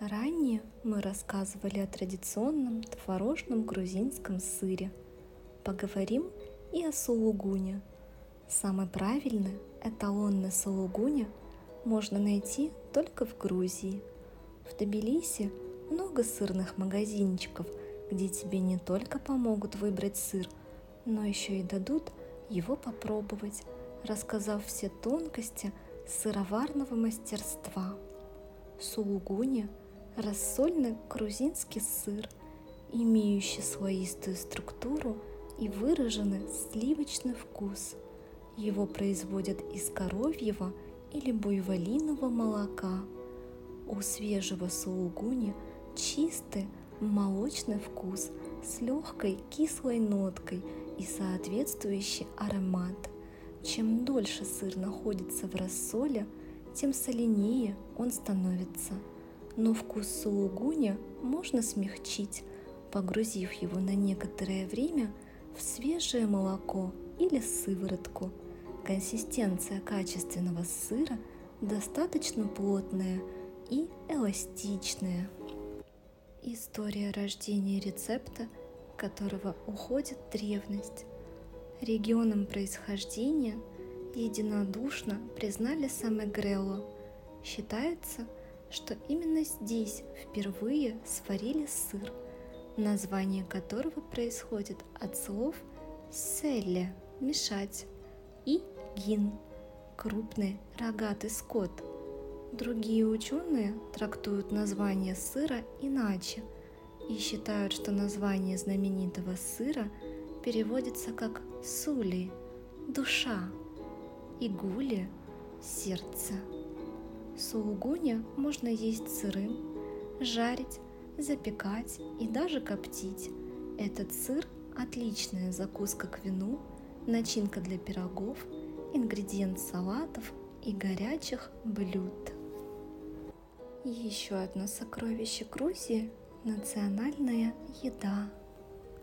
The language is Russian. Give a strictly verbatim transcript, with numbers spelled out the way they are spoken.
Ранее мы рассказывали о традиционном творожном грузинском сыре. Поговорим и о сулугуне. Самый правильный эталонный сулугуня можно найти только в Грузии. В Тбилиси много сырных магазинчиков, где тебе не только помогут выбрать сыр, но еще и дадут его попробовать, рассказав все тонкости сыроварного мастерства. Сулугуня – рассольный грузинский сыр, имеющий слоистую структуру и выраженный сливочный вкус. Его производят из коровьего или буйволиного молока. У свежего сулугуни чистый молочный вкус с легкой кислой ноткой и соответствующий аромат. Чем дольше сыр находится в рассоле, тем соленее он становится. Но вкус сулугуня можно смягчить, погрузив его на некоторое время в свежее молоко или сыворотку. Консистенция качественного сыра достаточно плотная и эластичная. История рождения рецепта, которого уходит древность. Регионом происхождения единодушно признали Самегрело. Считается, что именно здесь впервые сварили сыр, название которого происходит от слов «селле» – «мешать» и «гин» – «крупный рогатый скот». Другие ученые трактуют название сыра иначе и считают, что название знаменитого сыра переводится как «сули» – «душа» и «гули» – «сердце». Сулугуня можно есть сырым, жарить, запекать и даже коптить. Этот сыр – отличная закуска к вину, начинка для пирогов, ингредиент салатов и горячих блюд. Еще одно сокровище Грузии – национальная еда.